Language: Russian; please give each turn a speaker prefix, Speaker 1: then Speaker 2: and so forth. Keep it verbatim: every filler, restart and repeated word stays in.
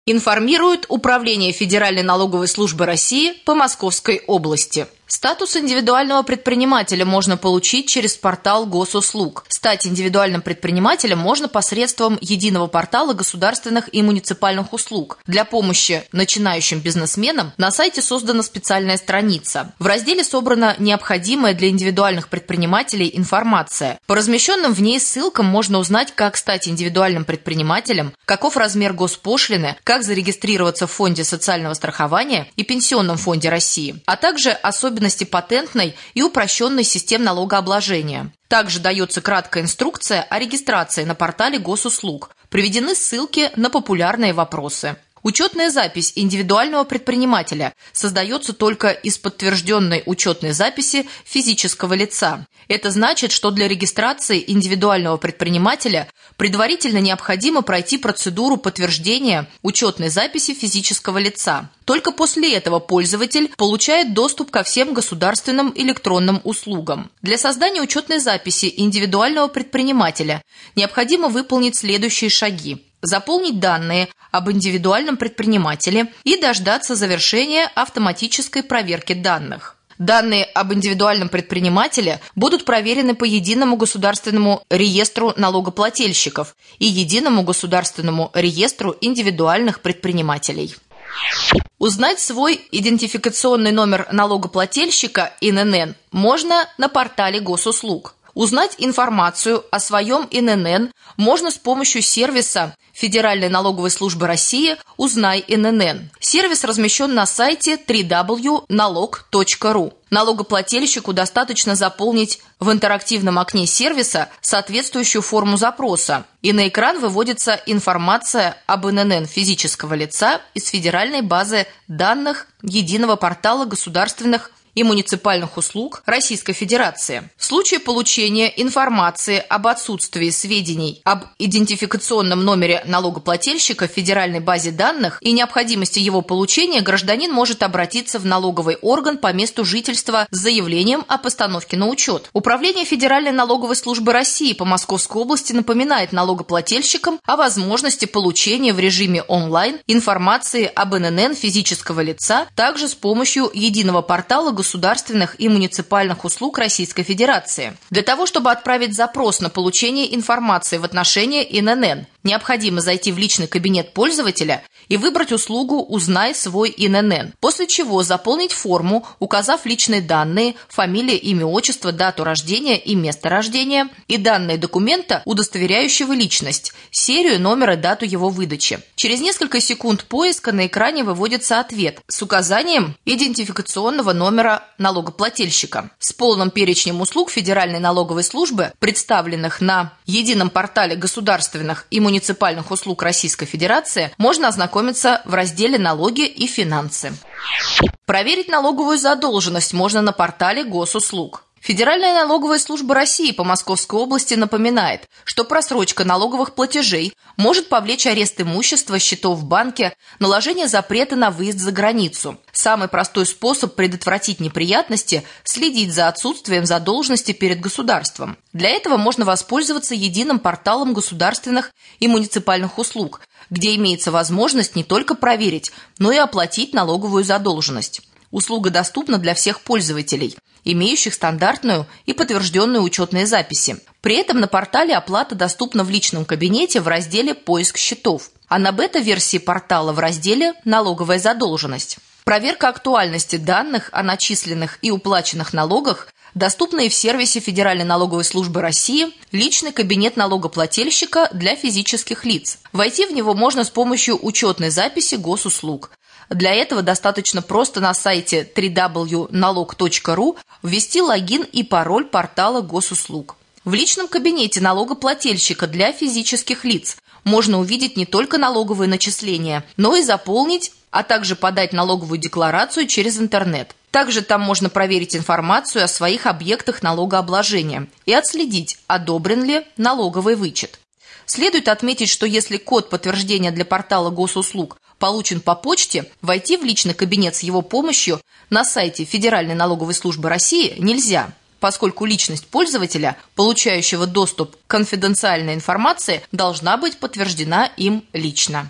Speaker 1: Информирует Управление Федеральной налоговой службы России по Московской области. Статус индивидуального предпринимателя можно получить через портал госуслуг. Стать индивидуальным предпринимателем можно посредством единого портала государственных и муниципальных услуг. Для помощи начинающим бизнесменам на сайте создана специальная страница. В разделе собрана необходимая для индивидуальных предпринимателей информация. По размещенным в ней ссылкам можно узнать, как стать индивидуальным предпринимателем, каков размер госпошлины, как зарегистрироваться в Фонде социального страхования и Пенсионном фонде России, а также особенности патентной и упрощенной систем налогообложения. Также дается краткая инструкция о регистрации на портале госуслуг. Приведены ссылки на популярные вопросы. Учетная запись индивидуального предпринимателя создается только из подтвержденной учетной записи физического лица. Это значит, что для регистрации индивидуального предпринимателя предварительно необходимо пройти процедуру подтверждения учетной записи физического лица. Только после этого пользователь получает доступ ко всем государственным электронным услугам. Для создания учетной записи индивидуального предпринимателя необходимо выполнить следующие шаги. Заполнить данные об индивидуальном предпринимателе и дождаться завершения автоматической проверки данных. Данные об индивидуальном предпринимателе будут проверены по Единому государственному реестру налогоплательщиков и Единому государственному реестру индивидуальных предпринимателей. Узнать свой идентификационный номер налогоплательщика эн эн эн можно на портале госуслуг. Узнать информацию о своем эн эн эн можно с помощью сервиса Федеральной налоговой службы России «Узнай эн эн эн». Сервис размещен на сайте дабл ю дабл ю дабл ю точка налог точка ру. Налогоплательщику достаточно заполнить в интерактивном окне сервиса соответствующую форму запроса, и на экран выводится информация об эн эн эн физического лица из федеральной базы данных Единого портала государственных и муниципальных услуг Российской Федерации. В случае получения информации об отсутствии сведений об идентификационном номере налогоплательщика в федеральной базе данных и необходимости его получения, гражданин может обратиться в налоговый орган по месту жительства с заявлением о постановке на учет. Управление Федеральной налоговой службы России по Московской области напоминает налогоплательщикам о возможности получения в режиме онлайн информации об эн эн эн физического лица также с помощью единого портала государственных и муниципальных услуг Российской Федерации. Для того, чтобы отправить запрос на получение информации в отношении эн эн эн, необходимо зайти в личный кабинет пользователя и выбрать услугу «Узнай свой эн эн эн», после чего заполнить форму, указав личные данные, фамилия, имя, отчество, дату рождения и место рождения и данные документа, удостоверяющего личность, серию, номер и дату его выдачи. Через несколько секунд поиска на экране выводится ответ с указанием идентификационного номера налогоплательщика. С полным перечнем услуг Федеральной налоговой службы, представленных на едином портале государственных и муниципальных услуг Российской Федерации, можно ознакомиться в разделе «Налоги и финансы». Проверить налоговую задолженность можно на портале госуслуг. Федеральная налоговая служба России по Московской области напоминает, что просрочка налоговых платежей может повлечь арест имущества, счетов в банке, наложение запрета на выезд за границу. Самый простой способ предотвратить неприятности – следить за отсутствием задолженности перед государством. Для этого можно воспользоваться единым порталом государственных и муниципальных услуг, где имеется возможность не только проверить, но и оплатить налоговую задолженность. Услуга доступна для всех пользователей, имеющих стандартную и подтвержденную учетные записи. При этом на портале оплата доступна в личном кабинете в разделе «Поиск счетов», а на бета-версии портала в разделе «Налоговая задолженность». Проверка актуальности данных о начисленных и уплаченных налогах доступна и в сервисе Федеральной налоговой службы России «Личный кабинет налогоплательщика для физических лиц». Войти в него можно с помощью учетной записи госуслуг. Для этого достаточно просто на сайте дабл ю дабл ю дабл ю точка налог точка ру ввести логин и пароль портала госуслуг. В личном кабинете налогоплательщика для физических лиц можно увидеть не только налоговые начисления, но и заполнить, а также подать налоговую декларацию через интернет. Также там можно проверить информацию о своих объектах налогообложения и отследить, одобрен ли налоговый вычет. Следует отметить, что если код подтверждения для портала госуслуг получен по почте, войти в личный кабинет с его помощью на сайте Федеральной налоговой службы России нельзя, поскольку личность пользователя, получающего доступ к конфиденциальной информации, должна быть подтверждена им лично.